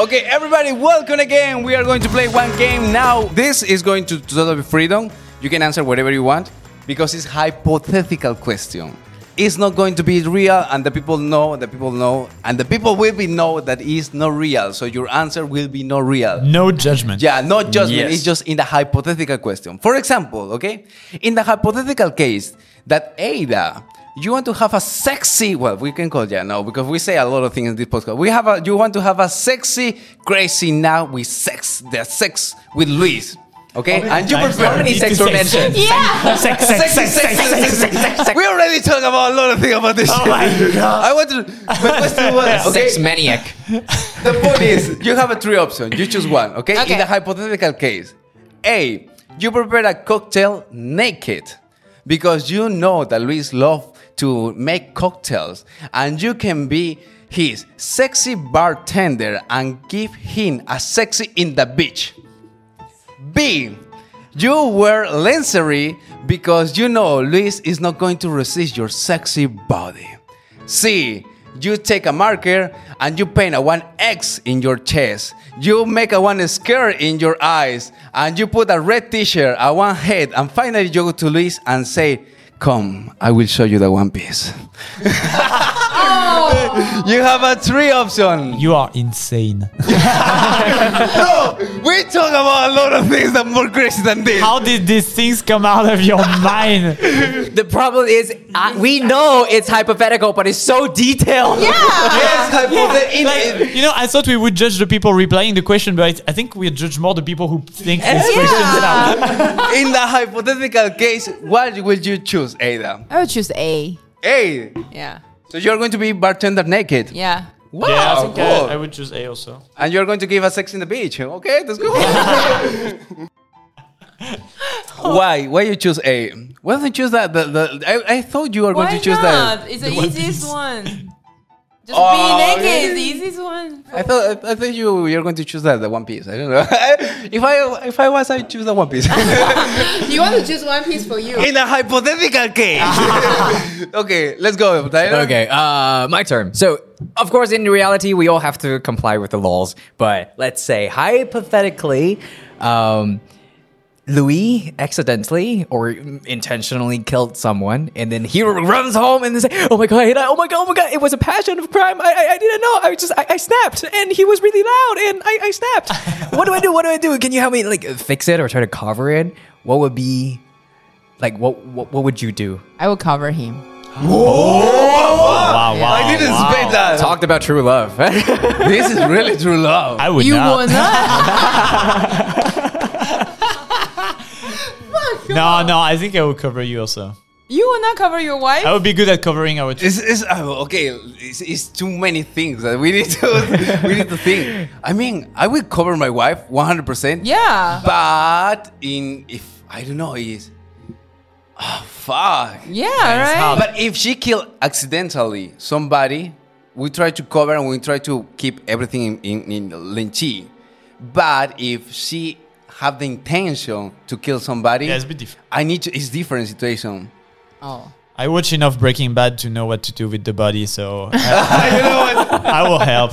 Okay, everybody, welcome again. We are going to play one game now. This is going to totally freedom. You can answer whatever you want because it's hypothetical question. It's not going to be real, and the people know, and the people will be know that it's not real. So your answer will be not real. No judgment. Yeah, no judgment. Yes. It's just in the hypothetical question. For example, okay, in the hypothetical case that Ada, you want to have a sexy, well, we can call because we say a lot of things in this podcast. You want to have a sexy, crazy now with sex, the sex with Luis. Okay, and you prefer How many sex were mentioned? Yeah. Sex. We already talked about a lot of things about this. Oh my God. I want to. My question was, okay, Sex maniac. the point is, you have a three options. You choose one. Okay? Okay. In the hypothetical case, A, you prepare a cocktail naked because you know that Luis loves to make cocktails, and you can be his sexy bartender and give him a sexy in the beach. B, you wear lingerie because you know Luis is not going to resist your sexy body. C, you take a marker and you paint a one X in your chest. You make a one skirt in your eyes, and you put a red t-shirt, a one head, and finally you go to Luis and say, "Come, I will show you the One Piece." You have a three option. You are insane. No, we talk about a lot of things that are more crazy than this. How did these things come out of your mind? The problem is, we know it's hypothetical, but it's so detailed. Yes, I thought we would judge the people replying the question, but I think we judge more the people who think these questions out. in the hypothetical case, what will you choose, Ada? I would choose A. A. Yeah. So you're going to be bartender naked. Yeah. Wow, Yeah, I think cool. I would choose A also. And you're going to give us sex in the beach. Okay, that's good. Why? Why you choose A? Why don't you choose that? I thought you were going Why to choose not? that. It's the One easiest Piece. one. Just Oh, be naked really? is the easiest one. I thought you were going to choose that, the One Piece. I don't know. if I was, I'd choose the One Piece. You want to choose one piece for you? In a hypothetical case. Okay, let's go, Tyler. Okay, my turn. So, of course, in reality, we all have to comply with the laws. But let's say, hypothetically, Louis accidentally or intentionally killed someone, and then he runs home and say, "Oh my god! Oh my god! It was a passion of crime. I didn't know. I snapped, and he was really loud, and I snapped. What do I do? What do I do? Can you help me fix it or try to cover it? What would be what would you do?" I will cover him. Wow. I didn't expect that. Talked about true love. This is really true love. I would You not. will not. No, I think I would cover you also. You will not cover your wife. I would be good at covering our Okay. It's too many things that we need to think. I mean, I will cover my wife 100%. Yeah. But if I don't know, fuck. Yeah. Right. But if she killed accidentally somebody, we try to cover and we try to keep everything in Lynchie. But if she have the intention to kill somebody, Yeah, it's a bit different. it's different situation. Oh. I watch enough Breaking Bad to know what to do with the body, so You know what? I will help.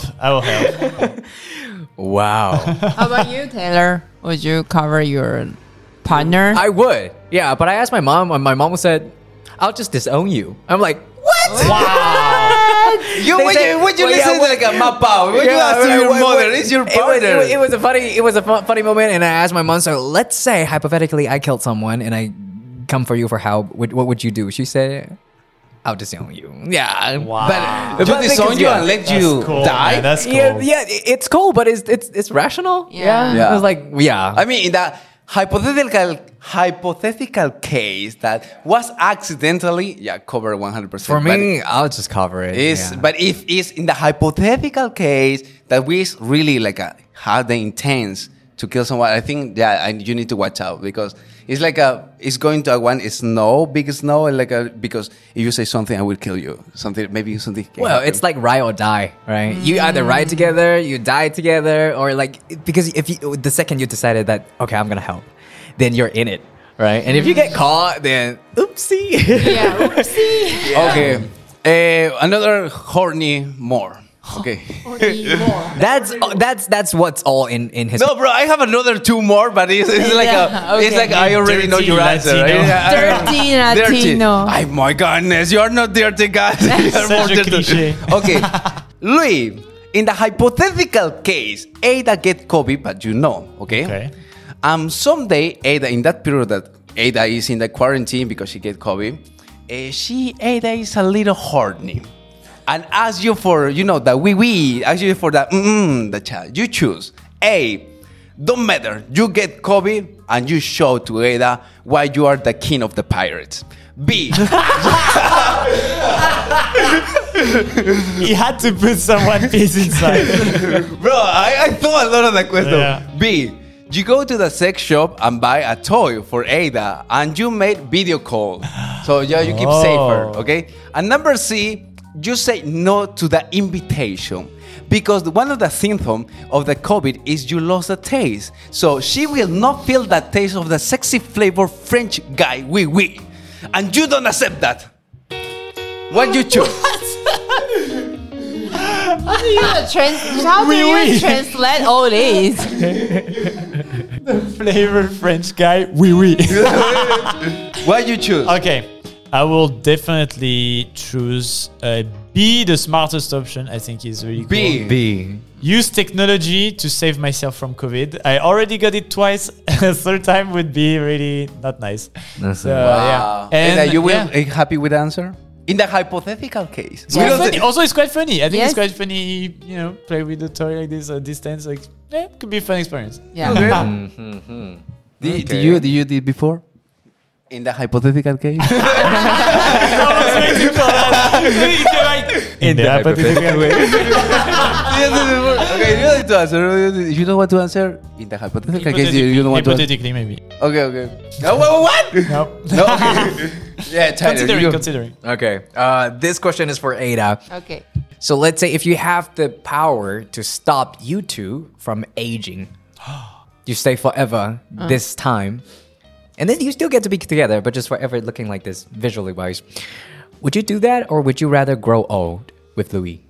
Wow. How about you, Taylor? Would you cover your partner? I would. Yeah, but I asked my mom, and my mom said, "I'll just disown you." I'm like, "What?" Would you listen to like a map out? Would you ask to your mother? It's your partner. It was a funny moment, and I asked my mom. So let's say hypothetically, I killed someone, and I come for you for help. What would you do? She said, "I'll disown you." Yeah. Wow. But you But disown you and let you cool, die? man. That's cool. Yeah, it's cool, but it's rational. Yeah. Yeah. It was like, yeah. I mean, in that hypothetical case that was accidentally, cover 100%. For me, I'll just cover it. Yeah. But if it's in the hypothetical case that we really have the intent to kill someone, I think you need to watch out because it's it's going to big snow, because if you say something, I will kill you. Maybe something. Well, it's like ride or die, right? You either ride together, you die together, or because the second you decided that, okay, I'm gonna help, then you're in it, right? And if you get caught, then oopsie. Yeah. Oopsie. Okay. Another horny more. Okay. That's what's all in his. No, bro, I have another two more, but it's like Yeah, it's okay. like I already know Dirty your answer. Latino. Dirty Latino. Ay, my goodness, you're not dirty, guys. You're Such more a dirty. cliché. Okay, Louis, in the hypothetical case, Ada get COVID, but you know, okay? Someday, Ada, in that period that Ada is in the quarantine because she get COVID, Ada is a little horny. And ask you for, the wee, ask you for the child. You choose. A, don't matter. You get COVID and you show to Ada why you are the king of the pirates. B, He had to put some One Piece inside. bro, I thought a lot of that question. Yeah. B, you go to the sex shop and buy a toy for Ada and you make video call. So yeah, you keep safer, okay? And number C, you say no to the invitation because one of the symptoms of the COVID is you lost the taste. So she will not feel that taste of the sexy flavor French guy, oui. And you don't accept that. What you choose? How do you translate all this? Flavor French guy. Oui. What you choose? Okay. I will definitely choose B, the smartest option. I think is really cool. B. Use technology to save myself from COVID. I already got it twice. A third time would be really not nice. So, yeah. And you will yeah. happy with the answer? In the hypothetical case. It's quite funny. Also, it's quite funny. I think Yes. it's quite funny, play with the toy like this at distance. Like, it could be a fun experience. Yeah. Did you did before? In the hypothetical case? I was waiting for that. In the hypothetical way. Okay, you don't need to answer. You don't want to answer? In the hypothetical case, you don't want to answer? Hypothetically, maybe. Okay. No, what? No. No, okay. Yeah, Tyler, Considering. Okay. This question is for Ada. Okay. So let's say if you have the power to stop you two from aging, you stay forever this time, and then you still get to be together, but just forever looking like this visually wise. Would you do that, or would you rather grow old with Louis?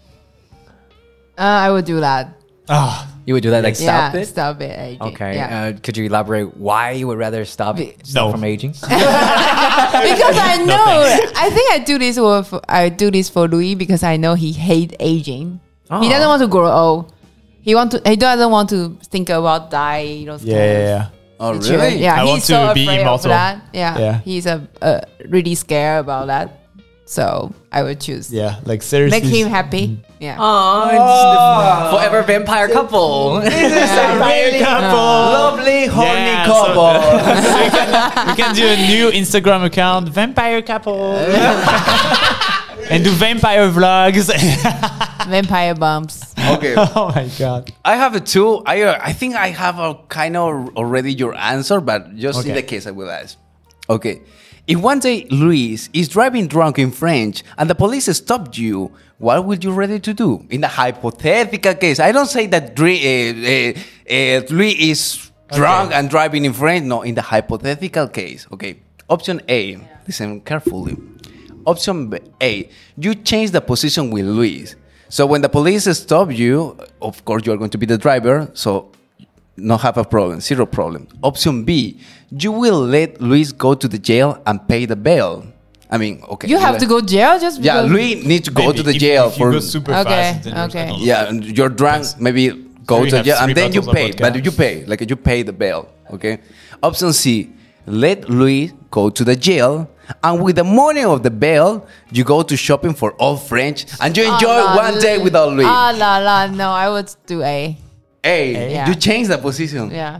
I would do that. You would do that, like stop it? Stop it. Aging. Okay. Yeah. Could you elaborate why you would rather stop No. from aging? Because I know. I think I do this for Louis because I know he hates aging. He doesn't want to grow old. He doesn't want to think about die. Those Yeah. Oh, kinds. really? Yeah, I he's want to so be afraid immortal. of that. Yeah. Yeah. He's really scared about that. So I would choose. Yeah, like seriously. Make him happy. Yeah. Forever vampire couple. Vampire couple. Lovely, horny Yeah, couple. We can do a new Instagram account, Vampire Couple. And do vampire vlogs. Vampire bumps. Okay. Oh my god. I have a two. I think I have a kind of already your answer, but just in Okay. the case I will ask. Okay. If one day Luis is driving drunk in French and the police stopped you, what would you ready to do? In the hypothetical case, I don't say that Luis is drunk and driving in French. No, in the hypothetical case. Okay. Option A. Listen carefully. Option A. You change the position with Luis. So when the police stop you, of course you are going to be the driver. So not have a problem, zero problem. Option B, you will let Luis go to the jail and pay the bail. I mean, okay. You have to go jail just Yeah, because. Luis needs to go Maybe to the if- jail if you for. go super Okay, fast. then there's okay. not a lot. Yeah, and you're drunk, maybe go So you to have jail and three then you bottles of pay. vodka. But you pay, like you pay the bail. Okay. Option C, let Luis go to the jail. And with the money of the bail, you go to shopping for all French and you enjoy one day without Luis. No, I would do A. Hey, Yeah. you change the position. Yeah.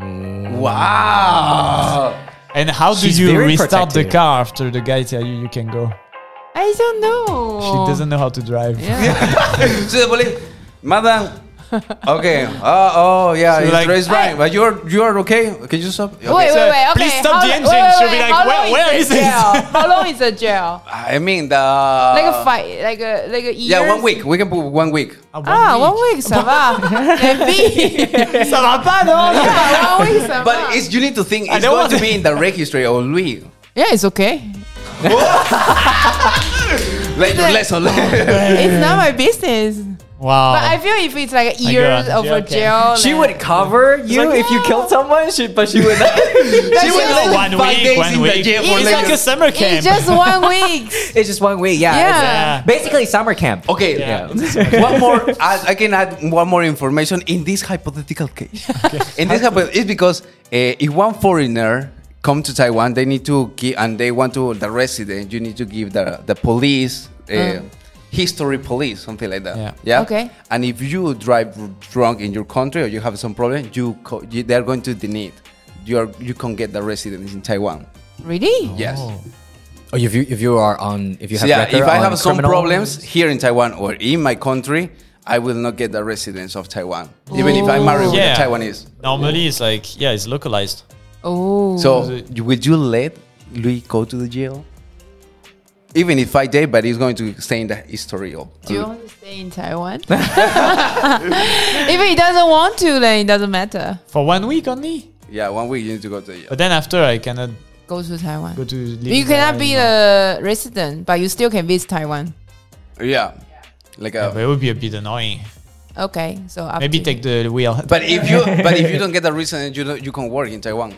Wow. And how do She's you very restart the protective. car after the guy tell you can go? I don't know. She doesn't know how to drive. Yeah. So the police, madam. Okay. Yeah, So it's like- race right. But you're okay. Can you stop? Okay. Wait. Okay. please stop How the lo- engine. She'll be like, how "Where- long where is the it?" jail? How long is the jail? I mean the Like a fight, like a year. Yeah, 1 week. We can put 1 week. 1 week, ça va. Maybe. Ça va pas, non? Yeah, 1 week, ça va. But you need to think it's don't going want to be in the registry of Louis. Yeah, it's okay. Like your lesson. It's not my business. Wow. But I feel if it's like I years got of jail a camp. jail, She like- would cover you like, if you killed someone, but she would not. She would just let 1 you 5 week, days 1 in the week. jail for It's later. like a summer camp. It's just 1 week. It's just 1 week. Yeah. Yeah. It's basically summer camp. Okay, Yeah. one more. I can add one more information in this hypothetical case. In this it's because if one foreigner come to Taiwan, they need to give, and they want to the resident. You need to give the police. History police, something like that. Yeah. Okay. And if you drive drunk in your country or you have some problem, they are going to deny it. You can get the residence in Taiwan. Really? Yes. Oh, if you have So yeah, record if I on have some criminal- problems here in Taiwan or in my country, I will not get the residence of Taiwan, even if I'm married with a Taiwanese. Normally, it's like, it's localized. Oh. So would you let Louis go to the jail? Even if 5 days, but he's going to stay in the history of. do you want to stay in Taiwan? If he doesn't want to, then it doesn't matter. For 1 week only. Yeah, 1 week you need to go to the jail. But then after, I cannot Go to Taiwan. go to live You there cannot be anymore. a resident, but you still can visit Taiwan. Yeah, like But it would be a bit annoying. Okay, so up Maybe to take the wheel. But if you don't get the residence, you can work in Taiwan.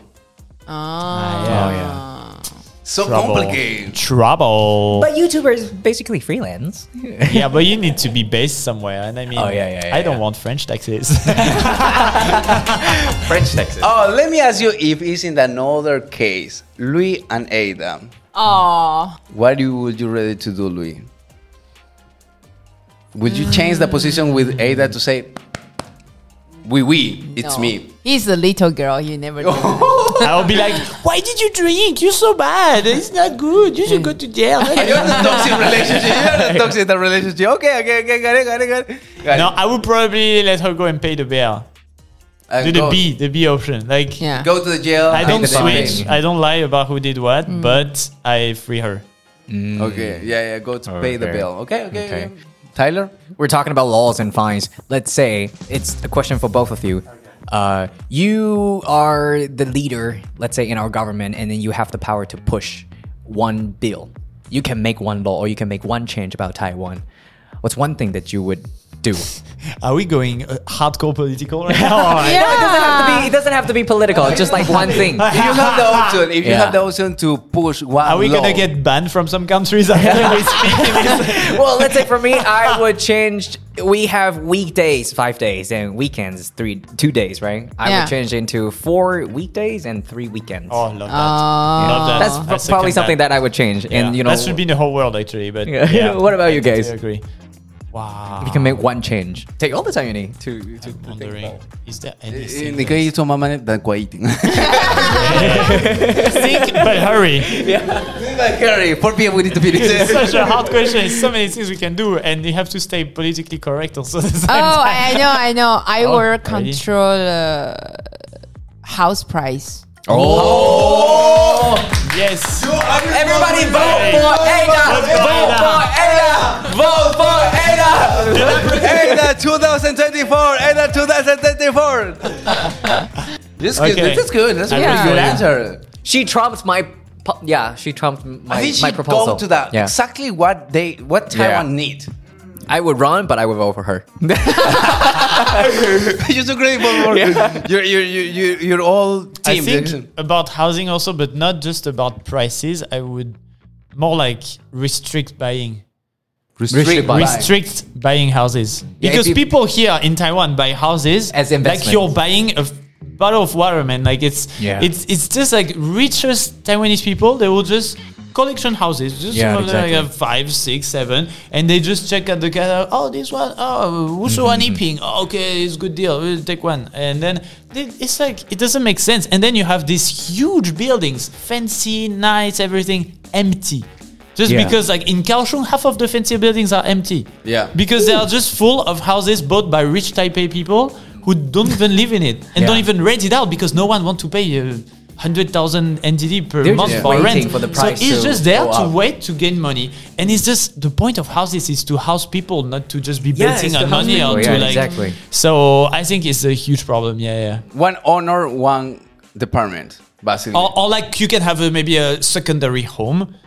Oh, So complicated. Trouble. But YouTubers basically freelance. Yeah, but you need to be based somewhere. And I mean, I don't want French taxes. French Texas. Oh, let me ask you if it's in another case, Louis and Ada. Oh, What would you rather to do, Louis? Would you change the position with Ada to say, it's no. me? He's a little girl. You never do. I'll be like, why did you drink? You're so bad. It's not good. You should go to jail. You're in a toxic relationship. You're in a toxic relationship. Okay, got it. No, I would probably let her go and pay the bill. Do the B option. Like, Yeah. Go to the jail. I don't pay the fine. switch. I don't lie about who did what, but I free her. Okay, yeah, go to pay the Okay. bill. Okay. Tyler? We're talking about laws and fines. Let's say it's a question for both of you. You are the leader, let's say, in our government, and then you have the power to push one bill. You can make one law or you can make one change about Taiwan. What's one thing that you would do? Are we going hardcore political right now? Yeah. It doesn't have to be political. It's just like one thing. If you have the option, you Yeah. have the option to push one Are we law. gonna get banned from some countries after we speak in this? Well, let's say for me, I would change. We have weekdays, 5 days, and weekends, 2 days, right? I Yeah. would change into 4 weekdays and 3 weekends. Oh, love that. Love that. That's I second probably something that I would change. Yeah. And you know, that should be in the whole world actually. But Yeah. yeah. What about you I guys? totally agree. Wow. you can make one change. Take all the time you need to Wondering, is there 你 anything? 可以做慢慢的乖一点。 Think, but hurry. Gary, 4 p.m. we need to finish It's it. such a hard question. There's so many things we can do, and you have to stay politically correct also. At the same Oh, time. I know. I Oh, will already? control house price. Oh! Yes. Everybody vote Hey. for Ada! Vote for Ada! Vote for Ada! Ada 2024! Ada 2024! This is good. Okay. This is good. That's a Yeah. pretty good Yeah. answer. She trumped my. She trumped I think my she proposal. go to that Yeah. exactly what Taiwan need. I would run, but I would vote for her. You're so grateful for you're all I team. think about housing also, but not just about prices. I would more like restrict buying. Restrict buying. Restrict buying houses. Yeah, Because if you- people here in Taiwan buy houses As like investment. you're buying a bottle of water, man. Like it's just like richest Taiwanese people, they will just collection houses, just Yeah, like exactly. 5, 6, 7, and they just check at the catalog. Oh, this one, Wushu one Iping. Oh, okay, it's good deal. We'll take one, and then it's like it doesn't make sense. And then you have these huge buildings, fancy, nice, everything empty. Just Yeah. because, like in Kaohsiung, half of the fancy buildings are empty. Yeah. Because they are just full of houses bought by rich Taipei people who don't even live in it and Yeah. don't even rent it out because no one wants to pay 100,000 NTD per They're month just for waiting rent. for the So price it's to just there go to up. wait to gain money. And it's just the point of houses is to house people, not to just be Yeah, betting it's to on house money people. or Yeah, to like. exactly. So I think it's a huge problem. Yeah. One owner, one department, basically. Or like you can have maybe a secondary home.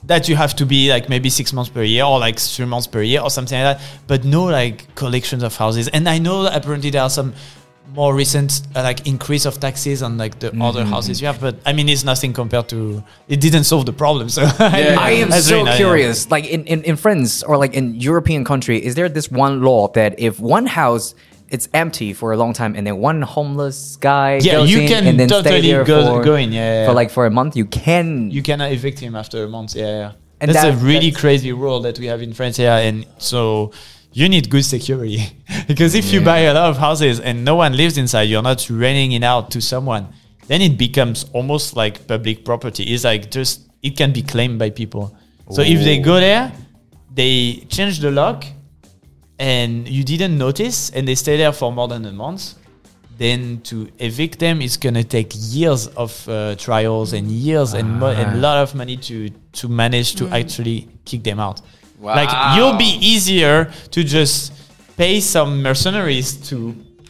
that you have to be like maybe 6 months per year or like 3 months per year or something like that, but no like collections of houses. And I know that apparently there are some more recent like increase of taxes on like the other houses you have, but I mean it's nothing compared to, it didn't solve the problem. So I am That's so really nice, curious. Like in France or like in European country, is there this one law that if one house it's empty for a long time and then one homeless guy goes you in can and then stay totally there go in, for like for a month, you can you cannot evict him after a month. And that's a that- really that's- crazy rule that we have in France here, and so you need good security because if you buy a lot of houses and no one lives inside, you're not renting it out to someone, then it becomes almost like public property. It's like just it can be claimed by people. So if they go there, they change the lock and you didn't notice and they stay there for more than a month, then to evict them is gonna take years of trials and years and a lot of money to manage to actually kick them out. Wow. Like you'll be easier to just pay some mercenaries to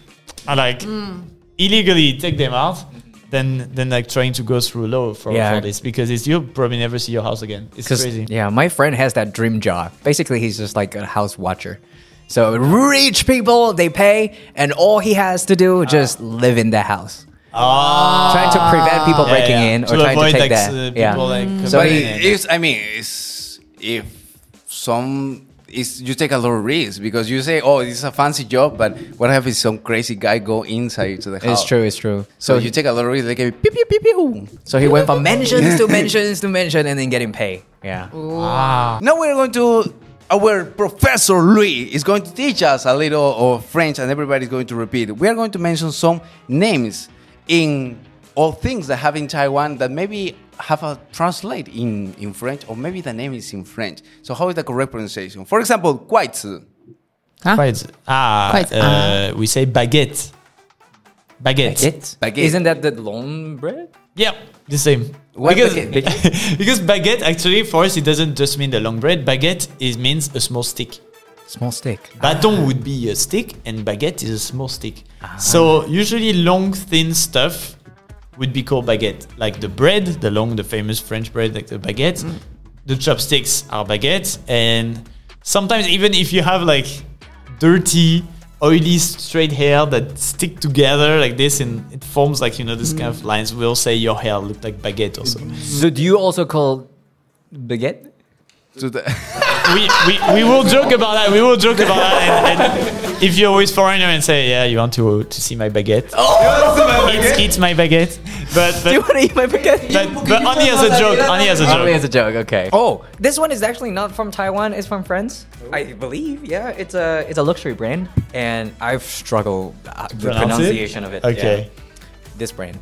illegally take them out than like trying to go through law for this, because you'll probably never see your house again. It's crazy. Yeah, my friend has that dream job. Basically, he's just like a house watcher. So rich people, they pay, and all he has to do just live in the house. Trying to prevent people breaking in or to trying to avoid, take like, that. people, like, So But coming he- in. it's, I mean, it's, if some, it's, you take a lot of risk because you say, oh, it's a fancy job, but what if some crazy guy go inside to the house? It's true. So you take a lot of risk, like pew, pew, pew, pew. So he went from mansions to mansions to mansion and then getting paid. Yeah. Now we're going to, our Professor Louis is going to teach us a little of French, and everybody's going to repeat. We are going to mention some names in all things that have in Taiwan that maybe have a translate in French, or maybe the name is in French. So how is the correct pronunciation? For example, Guaizi. We say baguette. Baguette. Baguette. Isn't that the long bread? Yeah, the same. What Because baguette? because baguette actually for us it doesn't just mean the long bread. Baguette means a small stick. Small stick. Bâton would be a stick and baguette is a small stick. So usually long thin stuff would be called baguette. Like the bread, the famous French bread, like the baguette. The chopsticks are baguettes, and sometimes even if you have like dirty, oily, straight hair that stick together like this and it forms like, this kind of lines, we'll say your hair looked like baguette also. So do you also call baguette? To the we will joke about that. And if you're always foreigner and say, yeah, you want to see my baguette? Eat my baguette. But Do you want to eat my baguette? but only as a joke. Only as a Only joke. as a joke, okay. Oh, this one is actually not from Taiwan. It's from France, I believe. Yeah, it's a luxury brand, and I've struggled with Pronounce it? pronunciation of it. Okay. Yeah. This brand.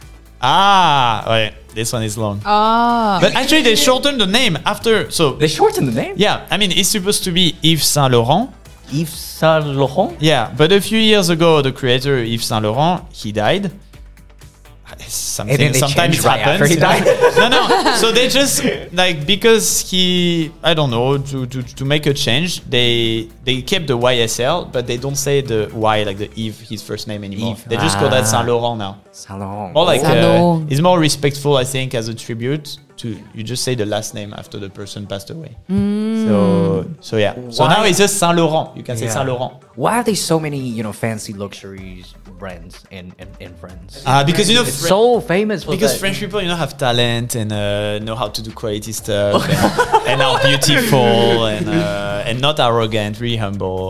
Wait, this one is long. Oh. But actually, they shortened the name after. So They shortened the name. yeah, I mean, it's supposed to be Yves Saint Laurent. Yves Saint Laurent. Yeah, but a few years ago, the creator Yves Saint Laurent, he died. And then they Sometimes changed it right happens. after he died. No. So they just like, because he, I don't know, to make a change, they kept the YSL, but they don't say the Y like the Yves, his first name anymore. Yves. They just call that Saint Laurent now. Saint Laurent. More like Saint Laurent. it's more respectful, I think, as a tribute to, you just say the last name after the person passed away. So yeah. So Why- now it's just Saint Laurent. You can say Yeah. Saint Laurent. Why are there so many, fancy luxury brands in France? Because It's so famous for because that. French people, have talent and know how to do quality stuff and are beautiful and not arrogant, really humble.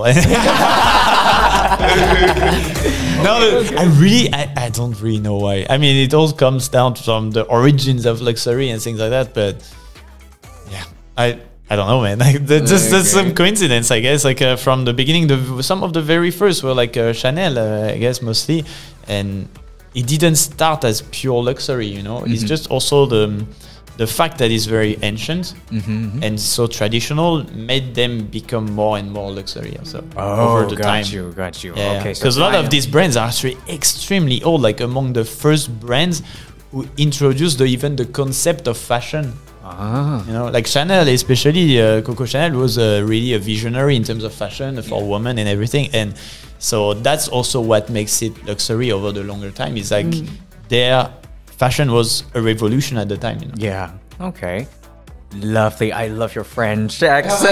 No, I don't really know why. I mean, it all comes down from the origins of luxury and things like that. But yeah, I don't know, man. Like that's some coincidence, I guess. Like from the beginning, some of the very first were like Chanel, I guess mostly, and it didn't start as pure luxury. It's just also the fact that it's very ancient and so traditional made them become more and more luxury also over the time. Got you. Yeah, Okay, so because a lot of these brands are actually extremely old. Like among the first brands who introduced even the concept of fashion. Like Chanel, especially Coco Chanel was really a visionary in terms of fashion for women and everything. And so that's also what makes it luxury over the longer time. It's like their fashion was a revolution at the time. Yeah. Okay. Lovely. I love your French accent.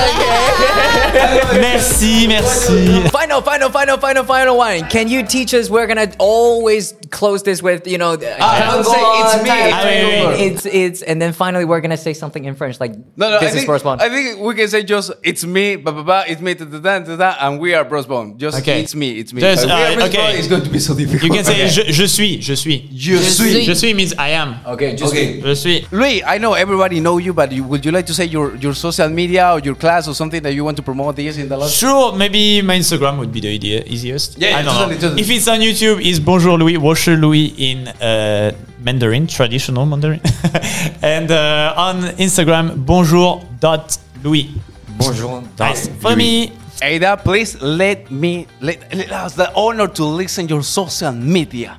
Merci, merci. Final one. Can you teach us? We're gonna always close this with, you know, don't say it's me. it's, and then finally we're gonna say something in French, like No, this is Bros Bond. I think we can say just it's me, it's me, and we are Bros Bond. Just Okay. it's me. Just, we are Bros okay. Bond, it's going to be so difficult. You can say Okay. je suis. Je suis. Je suis means I am. Okay, just Okay. Je suis. Louis, I know everybody know you, but would you like to say your social media or your class or something that you want to promote this in the last? Sure, maybe my Instagram would be the easiest. Yeah, I don't know. totally. If it's on YouTube, it's Bonjour Louis, Washer Louis in Mandarin, traditional Mandarin. And on Instagram, bonjour.louis. bonjour. Nice. Follow me. Ada, please let us the honor to listen your social media.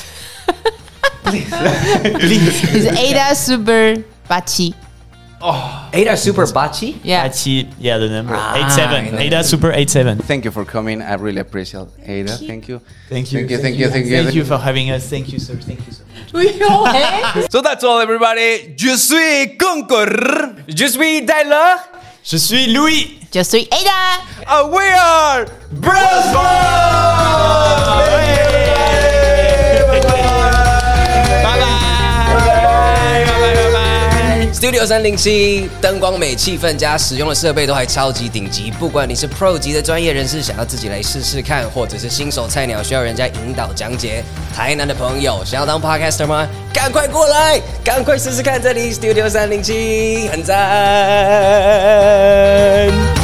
Is Ada super bachi? Ada Super Bachi. Yeah. Yeah, the number. Ah, 87. yeah. Ada Super 87. Thank you for coming. I really appreciate Ada. Thank you. Thank you. Thank you for having us. Thank you, sir. Thank you so much. So that's all, everybody. Je suis Concord. Je suis Tyler. Je suis Louis. Just three Ada. And we are Bros Bond. Studio 307，灯光美，气氛佳，使用的设备都还超级顶级。不管你是 Pro 级的专业人士，想要自己来试试看，或者是新手菜鸟需要人家引导讲解，台南的朋友想要当 Podcaster 吗？赶快过来，赶快试试看，这里 Studio 307很赞。